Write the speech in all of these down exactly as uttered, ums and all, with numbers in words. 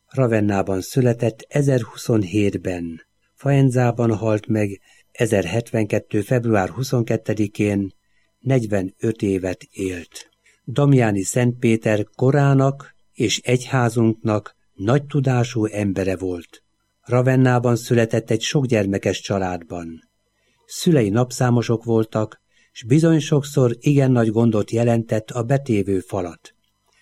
Ravennában született ezerhuszonhétben. Faenzában halt meg ezerhetvenkettő. február huszonkettedikén, negyvenöt évet élt. Damjáni Szent Péter korának és egyházunknak nagy tudású embere volt. Ravennában született egy sokgyermekes családban. Szülei napszámosok voltak, s bizony sokszor igen nagy gondot jelentett a betévő falat.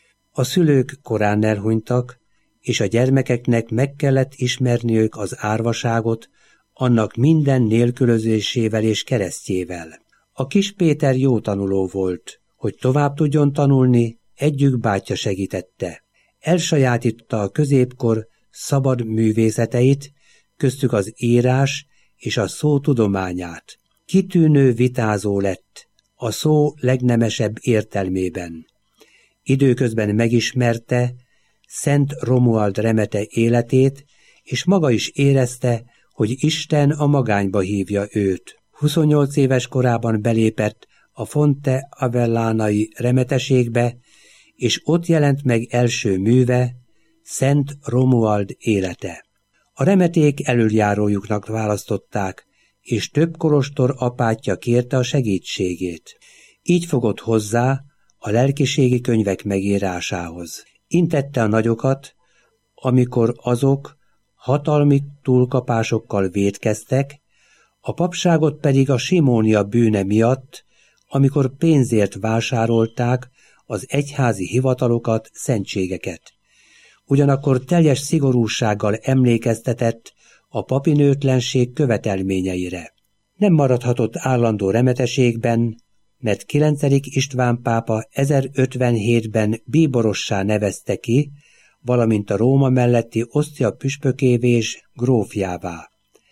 A szülők korán elhunytak, és a gyermekeknek meg kellett ismerniük az árvaságot, annak minden nélkülözésével és keresztjével. A kis Péter jó tanuló volt, hogy tovább tudjon tanulni, együk bátyja segítette. Elsajátította a középkor szabad művészeteit, köztük az írás és a szó tudományát. Kitűnő vitázó lett, a szó legnemesebb értelmében. Időközben megismerte Szent Romuald Remete életét, és maga is érezte, hogy Isten a magányba hívja őt. huszonnyolc éves korában belépett a Fonte Avellánai remeteségbe, és ott jelent meg első műve, Szent Romuald élete. A remeték elöljárójuknak választották, és több kolostor apátja kérte a segítségét. Így fogott hozzá a lelkiségi könyvek megírásához. Intette a nagyokat, amikor azok hatalmi túlkapásokkal vétkeztek, a papságot pedig a simónia bűne miatt, amikor pénzért vásárolták az egyházi hivatalokat, szentségeket. Ugyanakkor teljes szigorúsággal emlékeztetett a papinőtlenség követelményeire. Nem maradhatott állandó remeteségben, mert kilencedik István pápa ezerötvenhétben bíborossá nevezte ki, valamint a Róma melletti Osztia püspökévé és grófjává.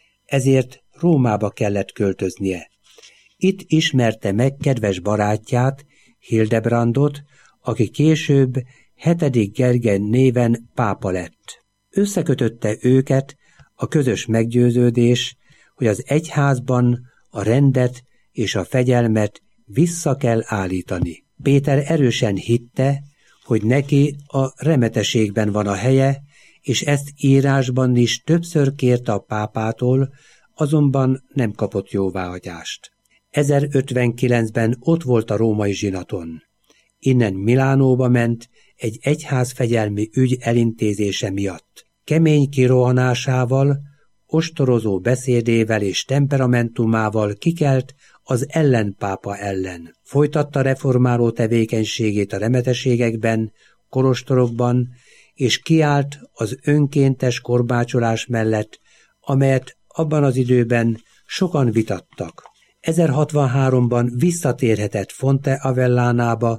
Ezért Rómába kellett költöznie. Itt ismerte meg kedves barátját, Hildebrandot, aki később hetedik Gergely néven pápa lett. Összekötötte őket a közös meggyőződés, hogy az egyházban a rendet és a fegyelmet vissza kell állítani. Péter erősen hitte, hogy neki a remeteségben van a helye, és ezt írásban is többször kérte a pápától, azonban nem kapott jóváhagyást. ezerötvenkilencben ott volt a római zsinaton. Innen Milánóba ment egy egyházfegyelmi ügy elintézése miatt. Kemény kirohanásával, ostorozó beszédével és temperamentumával kikelt az ellenpápa ellen. Folytatta reformáló tevékenységét a remeteségekben, kolostorokban, és kiállt az önkéntes korbácsolás mellett, amelyet abban az időben sokan vitattak. ezerhatvanháromban visszatérhetett Fonte Avellánába,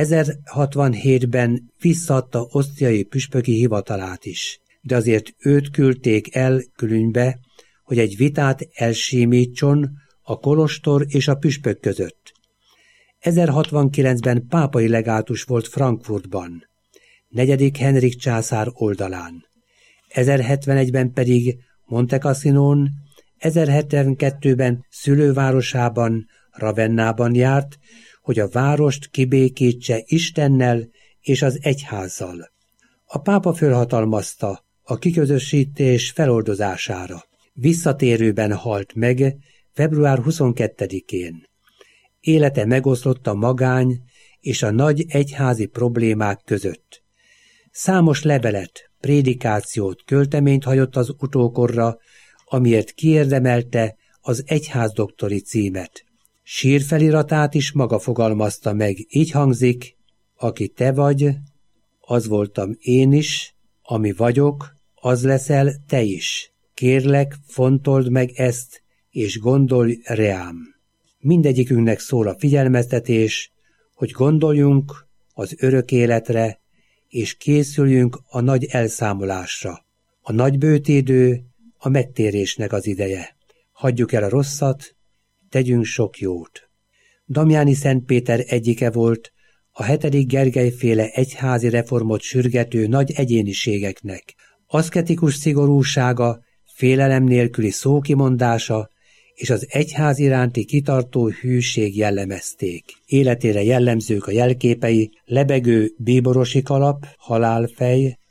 ezerhatvanhétben visszaadta osztiai püspöki hivatalát is, de azért őt küldték el Külünybe, hogy egy vitát elsímítson a kolostor és a püspök között. ezerhatvankilencben pápai legátus volt Frankfurtban, negyedik Henrik császár oldalán. ezerhetvenegyben pedig Monte Cassinón, ezerhetvenkettőben szülővárosában, Ravennában járt, hogy a várost kibékítse Istennel és az egyházzal. A pápa fölhatalmazta a kiközösítés feloldozására. Visszatérőben halt meg február huszonkettedikén. Élete megoszlott a magány és a nagy egyházi problémák között. Számos levelet, prédikációt, költeményt hagyott az utókorra, amiért kiérdemelte az egyházdoktori címet. Sírfeliratát is maga fogalmazta meg, így hangzik: aki te vagy, az voltam én is, ami vagyok, az leszel te is. Kérlek, fontold meg ezt, és gondolj reám. Mindegyikünknek szól a figyelmeztetés, hogy gondoljunk az örök életre, és készüljünk a nagy elszámolásra. A nagy bőtédő a megtérésnek az ideje. Hagyjuk el a rosszat, tegyünk sok jót. Damjáni Szent Péter egyike volt a hetedik Gergely-féle egyházi reformot sürgető nagy egyéniségeknek. Aszketikus szigorúsága, félelem nélküli szókimondása és az egyház iránti kitartó hűség jellemezték. Életére jellemzők a jelképei: lebegő bíborosi kalap, halálfej,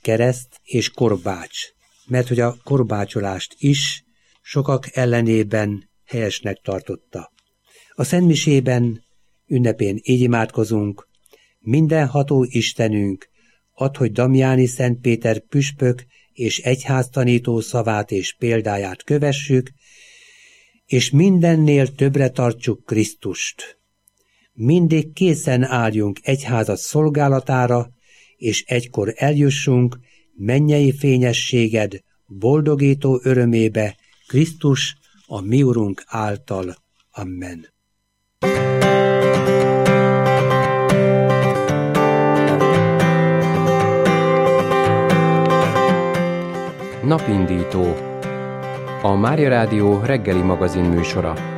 kereszt és korbács, mert hogy a korbácsolást is sokak ellenében helyesnek tartotta. A szentmisében ünnepén így imádkozunk: mindenható Istenünk, add, hogy Damjáni Szent Péter püspök és egyháztanító szavát és példáját kövessük, és mindennél többre tartsuk Krisztust. Mindig készen álljunk egyházat szolgálatára, és egykor eljussunk mennyei fényességed boldogító örömébe Krisztus, a mi Urunk által. Amen. Napindító. A Mária Rádió reggeli magazin műsora.